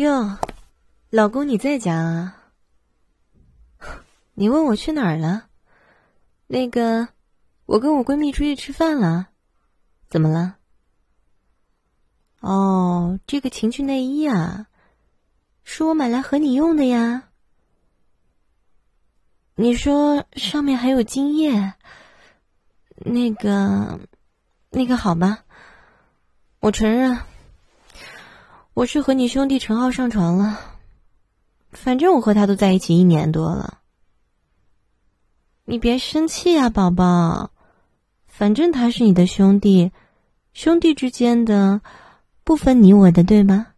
哟，老公你在家啊？你问我去哪儿了？那个，我跟我闺蜜出去吃饭了。怎么了？哦，这个情趣内衣啊，是我买来和你用的呀。你说上面还有精液，那个好吧，我承认，我是和你兄弟陈浩上床了。反正我和他都在一起1年多了。你别生气啊，宝宝，反正他是你的兄弟，兄弟之间的不分你我的，对吧？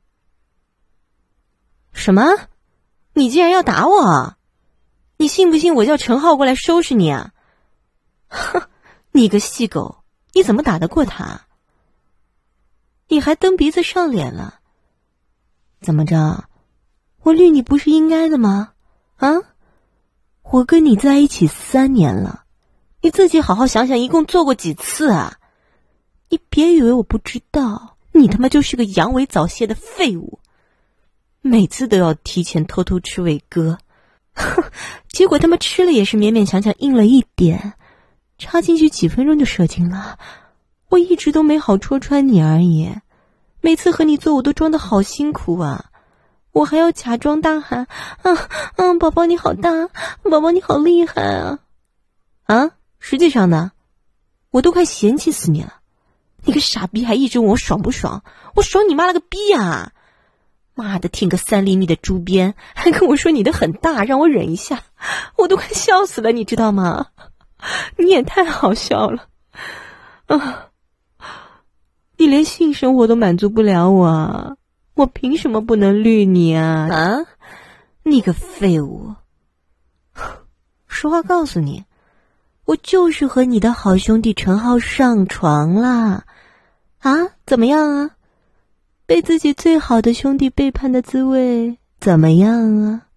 什么？你竟然要打我？你信不信我叫陈浩过来收拾你啊？哼，你个细狗，你怎么打得过他？你还蹬鼻子上脸了？怎么着？我绿你不是应该的吗？啊？我跟你在一起3年了，你自己好好想想，一共做过几次啊？你别以为我不知道，你他妈就是个阳痿早泄的废物，每次都要提前偷偷吃伟哥，结果他妈吃了也是勉勉强强硬了一点，插进去几分钟就射精了。我一直都没好戳穿你而已，每次和你做我都装得好辛苦啊，我还要假装大喊宝宝你好大，宝宝你好厉害啊！啊，实际上呢，我都快嫌弃死你了。你个傻逼还一直问我爽不爽，我爽你妈了个逼啊！妈的，挺个3厘米的猪鞭，还跟我说你的很大，让我忍一下，我都快笑死了，你知道吗？你也太好笑了啊！你连性生活都满足不了我，我凭什么不能绿你啊？啊，你个废物！实话告诉你，我就是和你的好兄弟陈浩上床啦！啊，怎么样啊？被自己最好的兄弟背叛的滋味怎么样啊？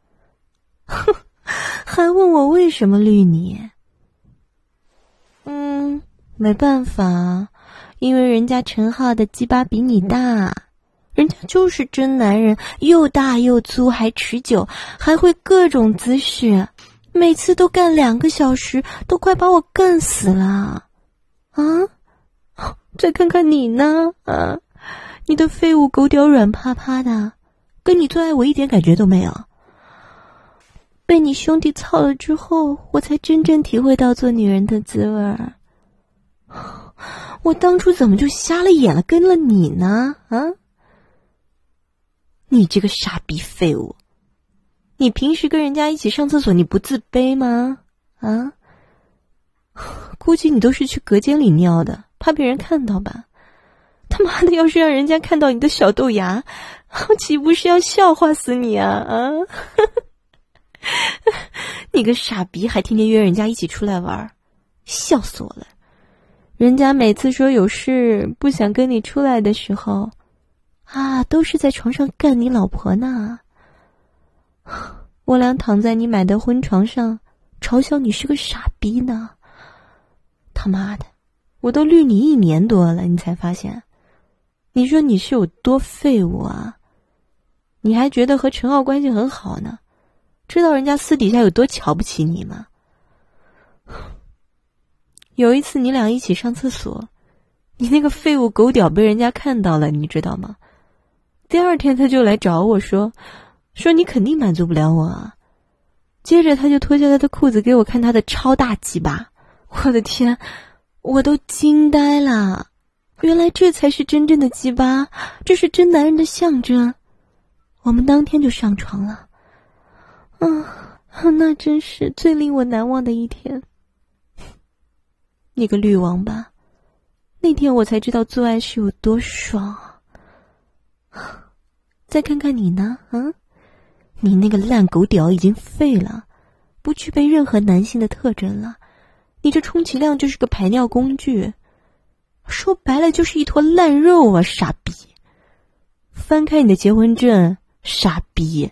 还问我为什么绿你？没办法，因为人家陈浩的鸡巴比你大，人家就是真男人，又大又粗，还持久，还会各种姿势，每次都干2个小时，都快把我干死了。啊？再看看你呢？啊？你的废物狗屌软趴趴的，跟你做爱我一点感觉都没有。被你兄弟操了之后，我才真正体会到做女人的滋味儿。我当初怎么就瞎了眼了，跟了你呢？啊？你这个傻逼废物！你平时跟人家一起上厕所，你不自卑吗？啊？估计你都是去隔间里尿的，怕被人看到吧？他妈的，要是让人家看到你的小豆芽，岂不是要笑话死你啊？啊！你个傻逼，还天天约人家一起出来玩，笑死我了！人家每次说有事不想跟你出来的时候，啊，都是在床上干你老婆呢。我俩躺在你买的婚床上，嘲笑你是个傻逼呢。他妈的，我都绿你1年多了，你才发现？你说你是有多废物啊？你还觉得和陈浩关系很好呢？知道人家私底下有多瞧不起你吗？有一次你俩一起上厕所，你那个废物狗屌被人家看到了，你知道吗？第2天他就来找我说你肯定满足不了我啊。接着他就脱下他的裤子给我看他的超大鸡巴，我的天，我都惊呆了。原来这才是真正的鸡巴，这是真男人的象征。我们当天就上床了。那真是最令我难忘的一天。你个绿王八，那天我才知道做爱是有多爽啊！再看看你呢，你那个烂狗屌已经废了，不具备任何男性的特征了，你这充其量就是个排尿工具，说白了就是一坨烂肉啊，傻逼！翻开你的结婚证，傻逼！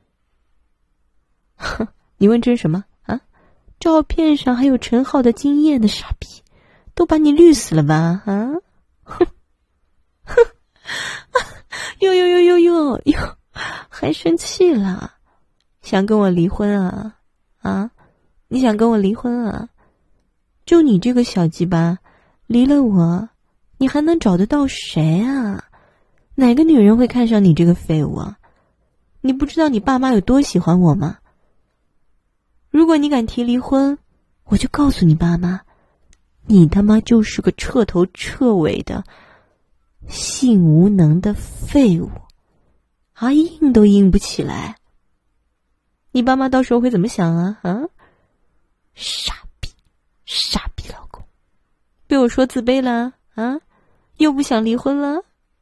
你问这是什么啊？照片上还有陈浩的精液的，傻逼，都把你绿死了吧？啊！哼，哟， 还生气了？想跟我离婚啊？啊？你想跟我离婚啊？就你这个小鸡巴，离了我，你还能找得到谁啊？哪个女人会看上你这个废物啊？你不知道你爸妈有多喜欢我吗？如果你敢提离婚，我就告诉你爸妈，你他妈就是个彻头彻尾的性无能的废物，啊，硬都硬不起来。你爸妈到时候会怎么想啊？啊，傻逼老公，被我说自卑了啊？又不想离婚了？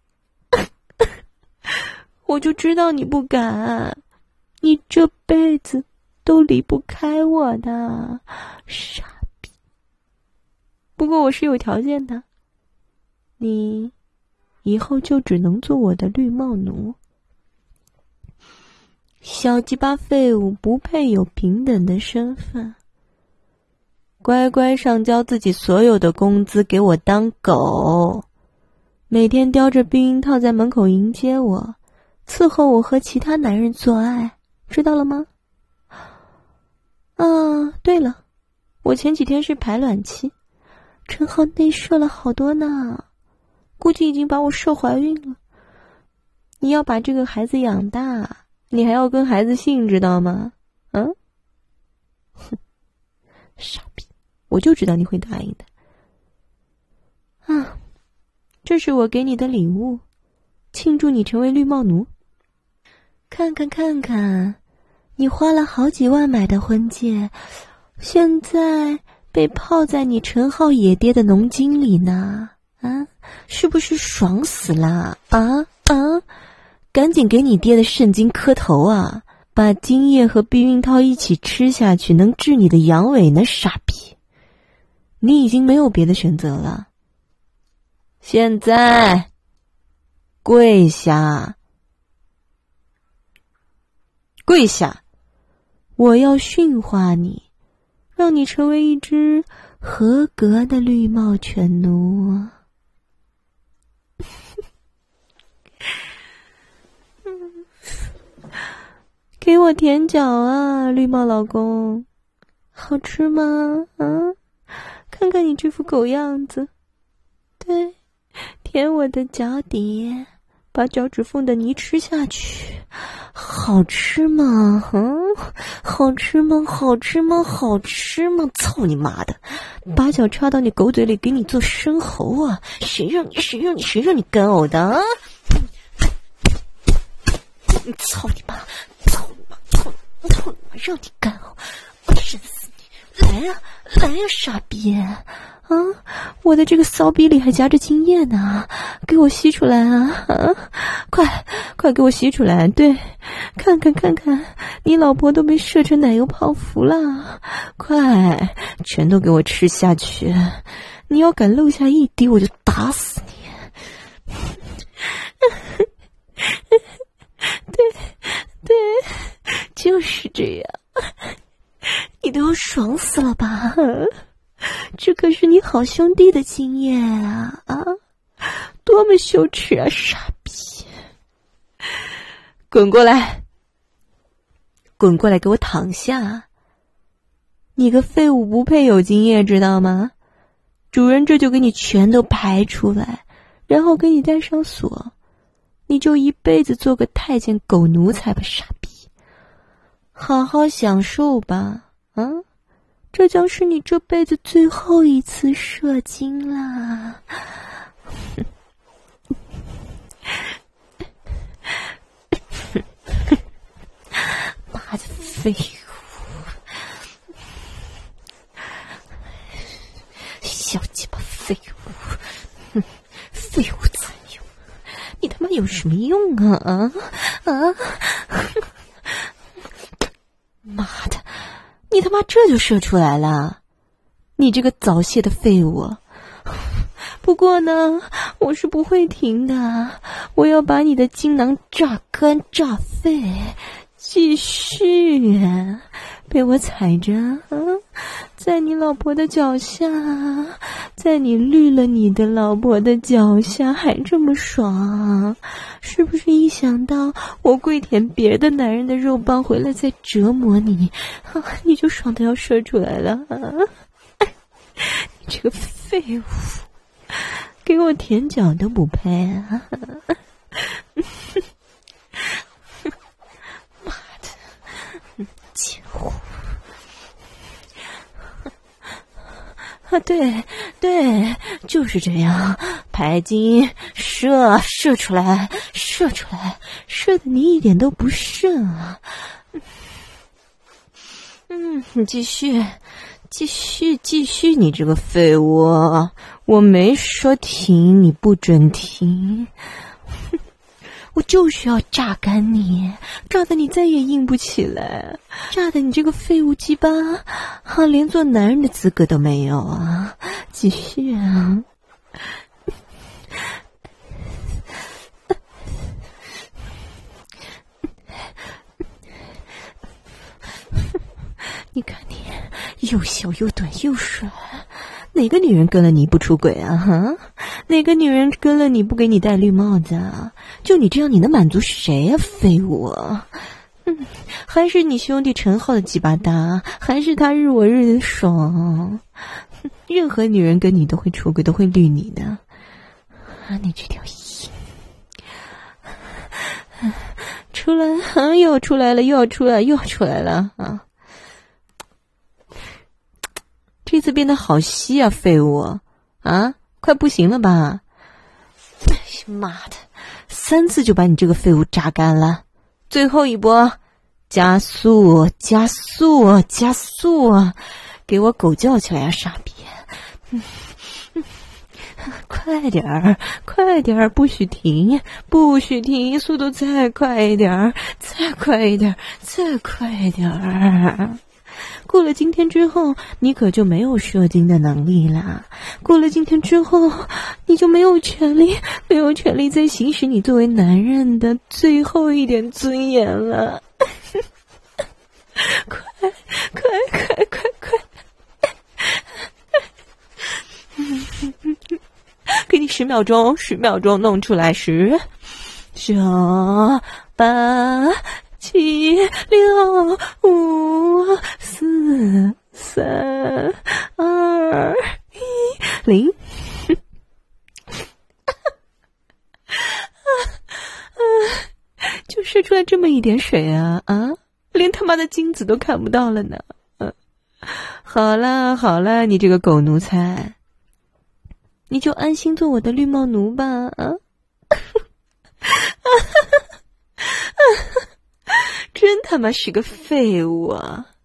我就知道你不敢，你这辈子都离不开我的，傻逼。不过我是有条件的，你以后就只能做我的绿帽奴。小鸡巴废物不配有平等的身份，乖乖上交自己所有的工资给我当狗，每天叼着避孕套在门口迎接我，伺候我和其他男人做爱，知道了吗？啊，对了，我前几天是排卵期，陈浩内射了好多呢，估计已经把我射怀孕了。你要把这个孩子养大，你还要跟孩子姓，知道吗？哼，傻逼，我就知道你会答应的。啊，这是我给你的礼物，庆祝你成为绿帽奴。看看，你花了好几万买的婚戒，现在被泡在你陈浩野爹的浓精里呢。啊，是不是爽死了？赶紧给你爹的肾精磕头啊！把精液和避孕套一起吃下去，能治你的阳痿呢，傻逼！你已经没有别的选择了。现在跪下！跪下！我要驯化你，让你成为一只合格的绿帽犬奴。给我舔脚啊，绿帽老公，好吃吗？啊，看看你这副狗样子。对，舔我的脚底，把脚趾缝的泥吃下去，好吃吗？好吃吗？好吃吗？好吃吗？操你妈的！把脚插到你狗嘴里，给你做生猴啊！谁让你干呕的啊？操你妈！让你干呕，我审死你！来呀，傻逼！啊，我的这个骚逼里还夹着精液呢，给我吸出来啊！快给我吸出来！对，看看，你老婆都被射成奶油泡芙了，快，全都给我吃下去！你要敢漏下一滴，我就打死你！对，就是这样，你都要爽死了吧？这可是你好兄弟的经验啊！多么羞耻啊，傻逼！滚过来，给我躺下！你个废物不配有经验，知道吗？主人这就给你全都排出来，然后给你带上锁。你就一辈子做个太监狗奴才吧，傻逼！好好享受吧，这将是你这辈子最后一次射精啦！妈的废物！小鸡巴废物！废物才有！你他妈有什么用啊？妈的，你他妈这就射出来了！你这个早泄的废物！不过呢，我是不会停的，我要把你的精囊榨干榨废，继续被我踩着在你老婆的脚下，在你绿了你的老婆的脚下还这么爽，是不是一想到我跪舔别的男人的肉棒回来再折磨你，你就爽得要射出来了你这个废物，给我舔脚都不配啊妈的贱货对，就是这样，排精射出来，射的你一点都不剩啊！你继续，你这个废物！我没说停，你不准停！我就是要榨干你，榨得你再也硬不起来，榨得你这个废物鸡巴连做男人的资格都没有啊！继续啊！你看你又小又短又帅，哪个女人跟了你不出轨啊？哪个女人跟了你不给你戴绿帽子啊？就你这样，你能满足谁啊？废物！还是你兄弟陈浩的鸡巴大，还是他日我日的爽？任何女人跟你都会出轨，都会绿你的你这条阴！出来又要出来了啊！这次变得好稀啊，废物快不行了吧？妈的，3次就把你这个废物榨干了，最后一波，加速，给我狗叫起来啊，傻逼！快点儿，不许停，速度再快一点！过了今天之后，你可就没有射精的能力啦。过了今天之后，你就没有权利再行使你作为男人的最后一点尊严了。快！给你10秒钟弄出来，10、9、8、7、6、5、4、3、2、1、0。就射出来这么一点水啊！连他妈的精子都看不到了呢！好了，你这个狗奴才，你就安心做我的绿帽奴吧！真他妈是个废物啊！